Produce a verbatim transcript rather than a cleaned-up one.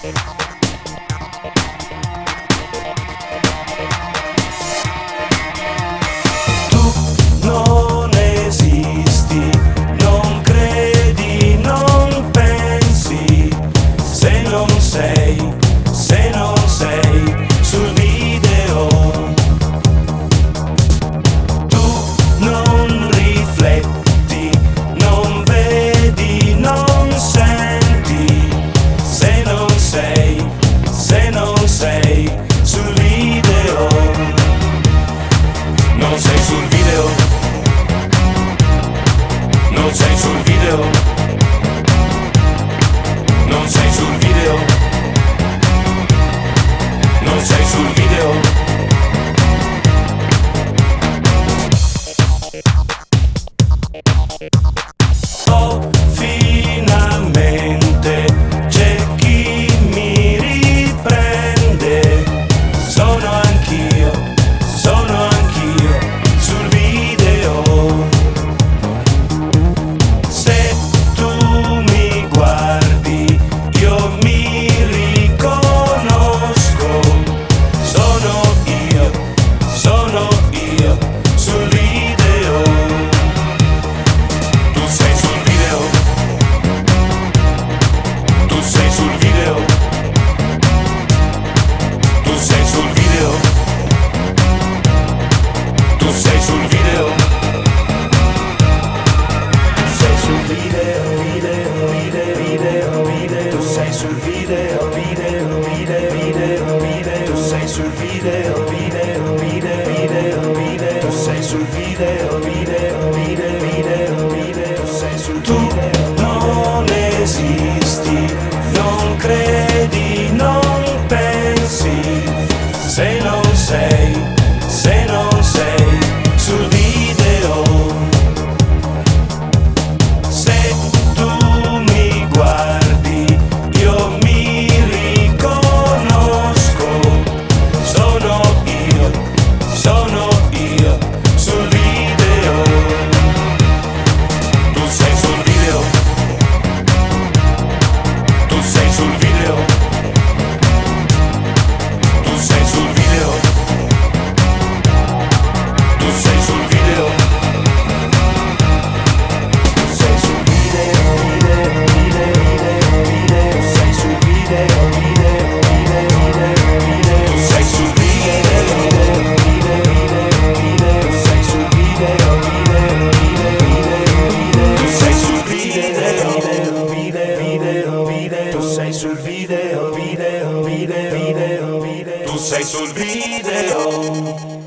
Non sei sul video, non sei sul video, non sei sul video. Oh, finalmente c'è chi mi riprende. Sono anch'io, sono anch'io sul video. Se tu mi guardi, io mi riconosco. Sono io, sono io sul video. Tu sei sul video. Tu sei sul video. Tu sei sul video. Tu sei sul video. Sei sul video, video, video, video, video. Tu sei sul video, video, video, video, video. Tu sei sul video, video, video, video, video. Tu sei sul video, video, video, video, video. Tu sei sul video. Tu non esisti, non credi, non pensi. Se non sei, se non sei sul video. Se tu mi guardi, io mi riconosco. Sono io, sono io sul video. Tu sei sul video. Tu sei sul video. Tu sei sul video. Tu sei sul video. Sei sul video, video, video, video, video. Sei sul video, video, video, video, video. Tu sei sul video, video, video, video. Sei sul video, video, video, video. Tu sei sul video, video, video, video. Tu sei sul video, video, video, video. Tu sei sul video.